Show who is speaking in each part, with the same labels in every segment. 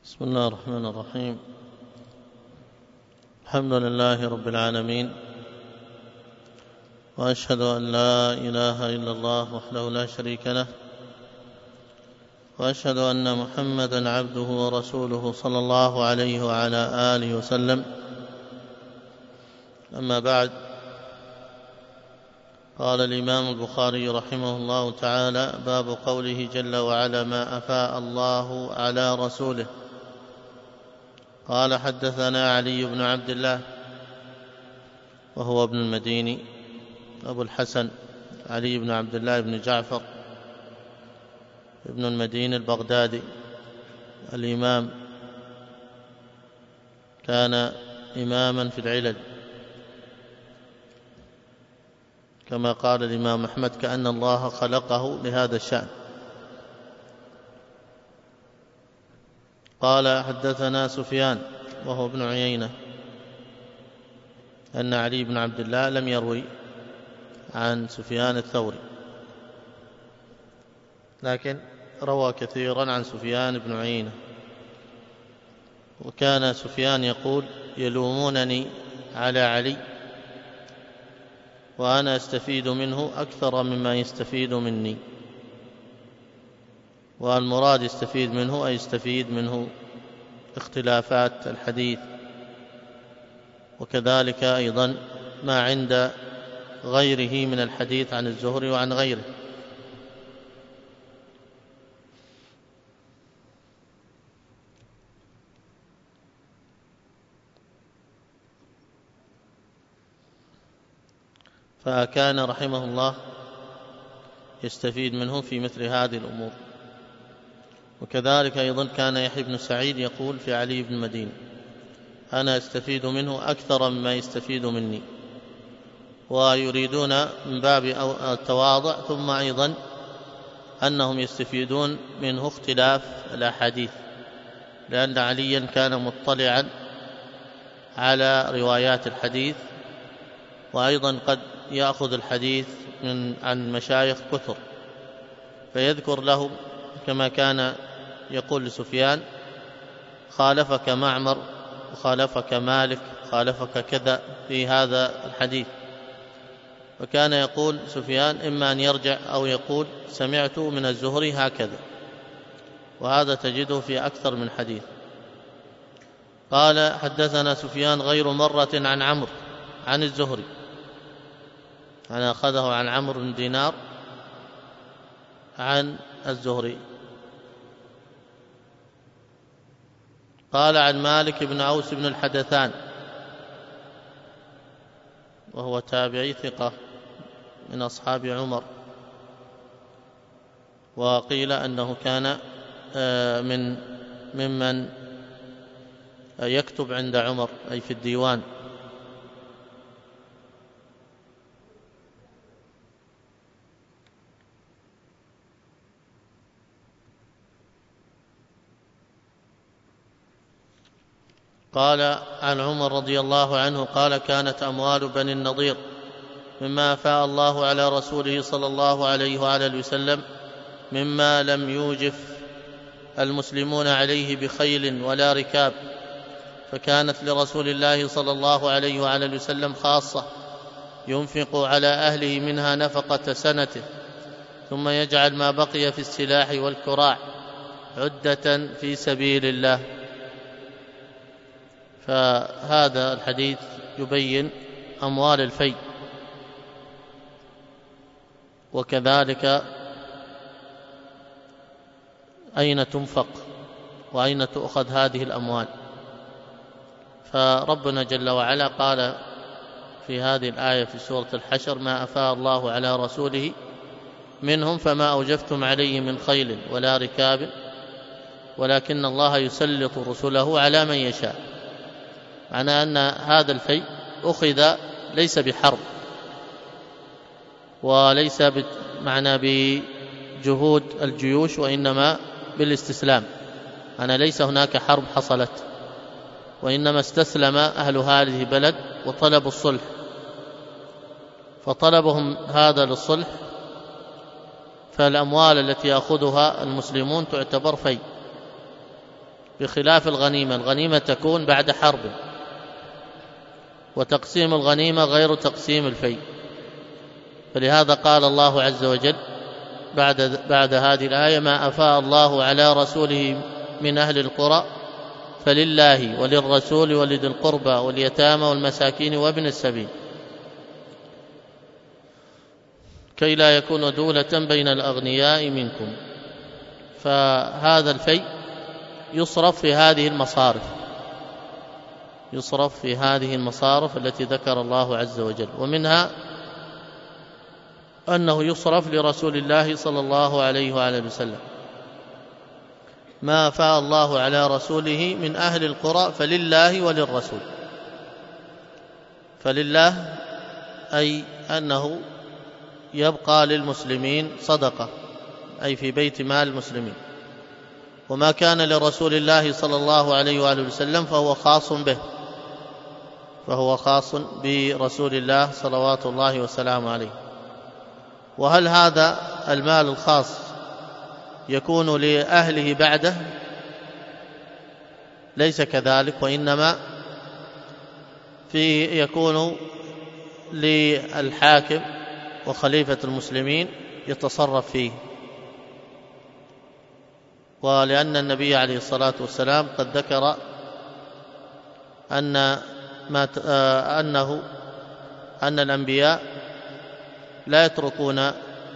Speaker 1: بسم الله الرحمن الرحيم. الحمد لله رب العالمين، وأشهد أن لا إله إلا الله وحده لا شريك له، وأشهد أن محمدا عبده ورسوله صلى الله عليه وعلى آله وسلم. أما بعد، قال الإمام البخاري رحمه الله تعالى: باب قوله جل وعلا: ما أفاء الله على رسوله. قال: حدثنا علي بن عبد الله، وهو ابن المديني أبو الحسن علي بن عبد الله بن جعفر ابن المديني البغدادي الإمام، كان إماما في العلل، كما قال الإمام أحمد: كأن الله خلقه لهذا الشأن. قال: حدثنا سفيان، وهو ابن عيينة، أن علي بن عبد الله لم يروي عن سفيان الثوري، لكن روى كثيرا عن سفيان بن عيينة. وكان سفيان يقول: يلومونني على علي وأنا أستفيد منه أكثر مما يستفيد مني. والمراد يستفيد منه أي يستفيد منه اختلافات الحديث، وكذلك أيضا ما عند غيره من الحديث عن الزهري وعن غيره. فكان رحمه الله يستفيد منه في مثل هذه الأمور. وكذلك أيضا كان يحيى بن سعيد يقول في علي بن المديني: أنا أستفيد منه أكثر مما يستفيد مني. ويريدون من باب التواضع، ثم أيضا أنهم يستفيدون منه اختلاف الأحاديث، لأن عليا كان مطلعا على روايات الحديث، وأيضا قد يأخذ الحديث عن مشايخ كثر، فيذكر لهم كما كان يقول لسفيان: خالفك معمر، وخالفك مالك، خالفك كذا في هذا الحديث. وكان يقول سفيان إما أن يرجع أو يقول: سمعت من الزهري هكذا، وهذا تجده في أكثر من حديث. قال: حدثنا سفيان غير مرة عن عمرو عن الزهري، أنا أخذه عن عمرو بن دينار عن الزهري. قال: عن مالك بن أوس بن الحدثان، وهو تابعي ثقة من أصحاب عمر، وقيل أنه كان ممن يكتب عند عمر، أي في الديوان. قال: عن عمر رضي الله عنه قال: كانت أموال بني النضير مما أفاء الله على رسوله صلى الله عليه وآله وسلم، مما لم يوجف المسلمون عليه بخيل ولا ركاب، فكانت لرسول الله صلى الله عليه وآله وسلم خاصة، ينفق على أهله منها نفقة سنته، ثم يجعل ما بقي في السلاح والكراع عدة في سبيل الله. فهذا الحديث يبين أموال الفيء، وكذلك أين تنفق وأين تؤخذ هذه الأموال. فربنا جل وعلا قال في هذه الآية في سورة الحشر: ما أفاء الله على رسوله منهم فما أوجفتم عليه من خيل ولا ركاب ولكن الله يسلط رسله على من يشاء. معنى أن هذا الفيء أخذ ليس بحرب، وليس معنى بجهود الجيوش، وإنما بالاستسلام. أنا ليس هناك حرب حصلت، وإنما استسلم أهل هذه البلد وطلبوا الصلح، فطلبهم هذا للصلح، فالأموال التي يأخذها المسلمون تعتبر فيء. بخلاف الغنيمة. الغنيمة تكون بعد حرب، وتقسيم الغنيمة غير تقسيم الفيء. فلهذا قال الله عز وجل بعد هذه الآية: ما أفاء الله على رسوله من أهل القرى فلله وللرسول ولذي القربى واليتامى والمساكين وابن السبيل كي لا يكون دولة بين الأغنياء منكم. فهذا الفيء يصرف في هذه المصارف التي ذكر الله عز وجل، ومنها أنه يصرف لرسول الله صلى الله عليه وآله وسلم. ما أفاء الله على رسوله من أهل القرى فلله وللرسول. فلله أي أنه يبقى للمسلمين صدقة، أي في بيت مال المسلمين. وما كان لرسول الله صلى الله عليه وآله وسلم فهو خاص برسول الله صلوات الله وسلامه عليه. وهل هذا المال الخاص يكون لأهله بعده؟ ليس كذلك، وإنما يكون للحاكم وخليفة المسلمين يتصرف فيه. ولأن النبي عليه الصلاة والسلام قد ذكر أن الأنبياء لا يتركون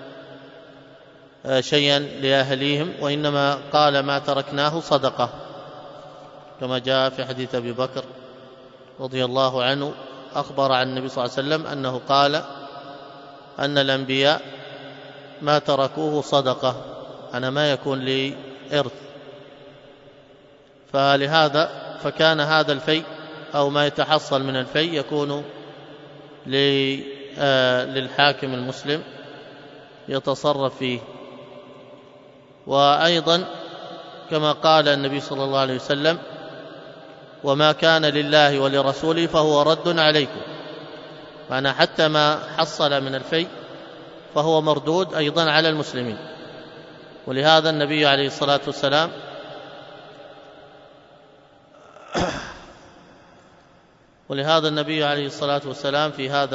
Speaker 1: شيئا لأهليهم، وإنما قال: ما تركناه صدقة، كما جاء في حديث أبي بكر رضي الله عنه، أخبر عن النبي صلى الله عليه وسلم أنه قال أن الأنبياء ما تركوه صدقة، أنا ما يكون لي إرث. فلهذا فكان هذا الفيء أو ما يتحصل من الفيء يكون للحاكم المسلم يتصرف فيه. وأيضا كما قال النبي صلى الله عليه وسلم: وما كان لله ولرسوله فهو رد عليكم. معنى حتى ما حصل من الفيء فهو مردود أيضا على المسلمين. ولهذا النبي عليه الصلاة والسلام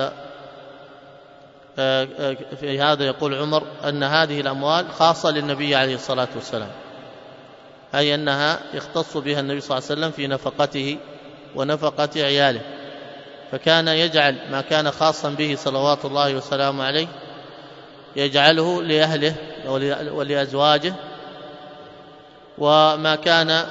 Speaker 1: في هذا يقول عمر أن هذه الأموال خاصة للنبي عليه الصلاة والسلام، أي أنها يختص بها النبي صلى الله عليه وسلم في نفقته ونفقة عياله. فكان يجعل ما كان خاصا به صلوات الله وسلامه عليه يجعله لأهله ولأزواجه، وما كان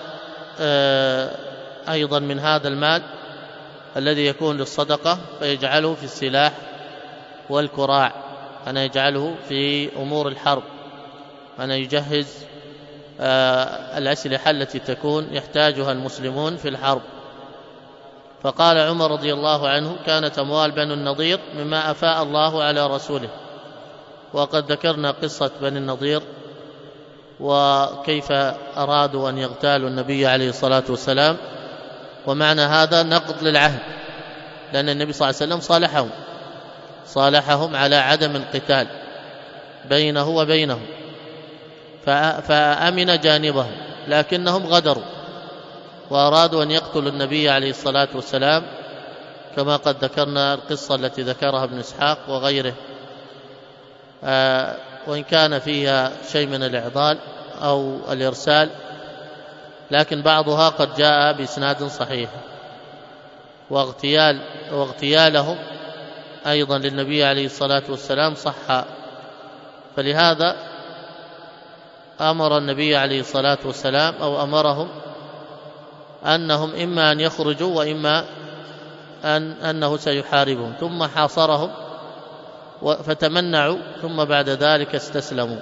Speaker 1: أيضا من هذا المال الذي يكون للصدقة فيجعله في السلاح والكراع، أنا يجعله في أمور الحرب، أنا يجهز الأسلحة التي تكون يحتاجها المسلمون في الحرب. فقال عمر رضي الله عنه: كانت أموال بنو النضير مما أفاء الله على رسوله. وقد ذكرنا قصة بني النضير وكيف أرادوا أن يغتالوا النبي عليه الصلاة والسلام، ومعنى هذا نقض للعهد، لأن النبي صلى الله عليه وسلم صالحهم على عدم القتال بينه وبينهم، فأمن جانبهم، لكنهم غدروا وأرادوا أن يقتلوا النبي عليه الصلاة والسلام، كما قد ذكرنا القصة التي ذكرها ابن إسحاق وغيره، وإن كان فيها شيء من الإعضال أو الإرسال، لكن بعضها قد جاء بإسناد صحيح. واغتيالهم أيضا للنبي عليه الصلاة والسلام صح. فلهذا أمر النبي عليه الصلاة والسلام أو أمرهم أنهم إما أن يخرجوا وإما أنه سيحاربهم، ثم حاصرهم فتمنعوا، ثم بعد ذلك استسلموا.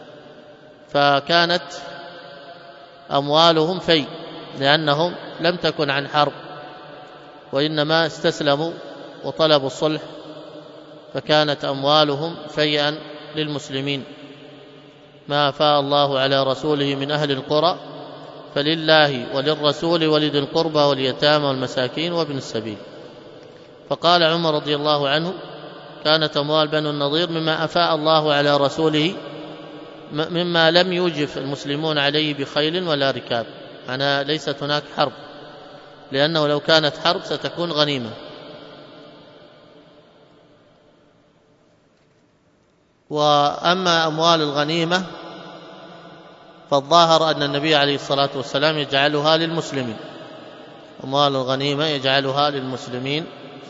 Speaker 1: فكانت أموالهم فيء، لأنهم لم تكن عن حرب، وإنما استسلموا وطلبوا الصلح، فكانت أموالهم فيئا للمسلمين. ما أفاء الله على رسوله من أهل القرى فلله وللرسول ولذي القربى واليتامى والمساكين وابن السبيل. فقال عمر رضي الله عنه: كانت أموال بنو النضير مما أفاء الله على رسوله، مما لم يوجف المسلمون عليه بخيل ولا ركاب، معناها ليست هناك حرب، لأنه لو كانت حرب ستكون غنيمة. وأما أموال الغنيمة فالظاهر أن النبي عليه الصلاة والسلام يجعلها للمسلمين، أموال الغنيمة يجعلها للمسلمين.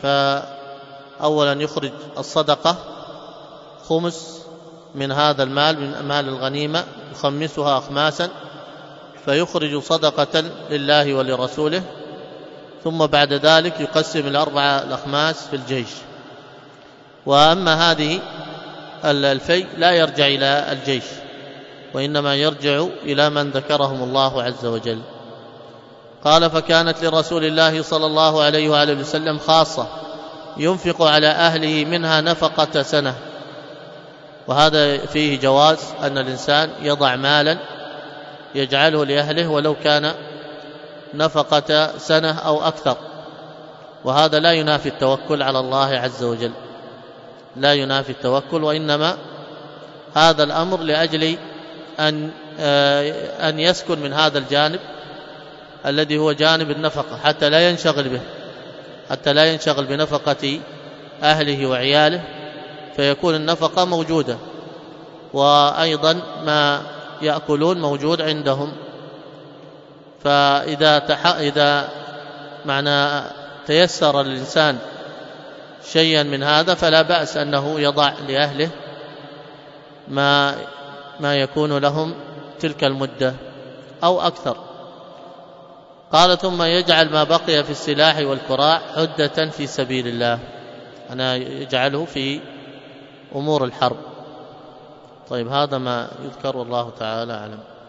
Speaker 1: فأولا يخرج الصدقة خمس من هذا المال، من مال الغنيمة، يخمسها أخماسا، فيخرج صدقة لله ولرسوله، ثم بعد ذلك يقسم الأربعة الأخماس في الجيش. وأما هذه الفيء لا يرجع إلى الجيش، وإنما يرجع إلى من ذكرهم الله عز وجل. قال: فكانت لرسول الله صلى الله عليه وآله وسلم خاصة ينفق على أهله منها نفقة سنة. وهذا فيه جواز أن الإنسان يضع مالا يجعله لأهله ولو كان نفقة سنة أو أكثر، وهذا لا ينافي التوكل على الله عز وجل، لا ينافي التوكل، وإنما هذا الأمر لأجل أن يسكن من هذا الجانب الذي هو جانب النفقة، حتى لا ينشغل بنفقة أهله وعياله، فيكون النفقة موجودة، وأيضا ما يأكلون موجود عندهم. فإذا معنى تيسر للإنسان شيئا من هذا فلا بأس أنه يضع لأهله ما يكون لهم تلك المدة أو أكثر. قال: ثم يجعل ما بقي في السلاح والكراع عدة في سبيل الله، أنا يجعله في أمور الحرب. طيب، هذا ما يذكر والله تعالى أعلم.